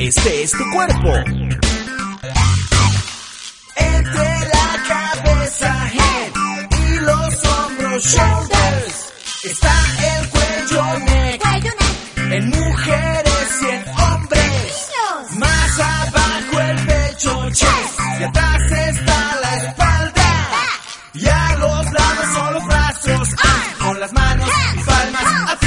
este es tu cuerpo. Entre la cabeza, head, y los hombros, shoulders, está el cuello, neck, en mujeres y en hombres. Más abajo el pecho, chest, y atrás está la espalda. Y a los lados son los brazos, con las manos y palmas.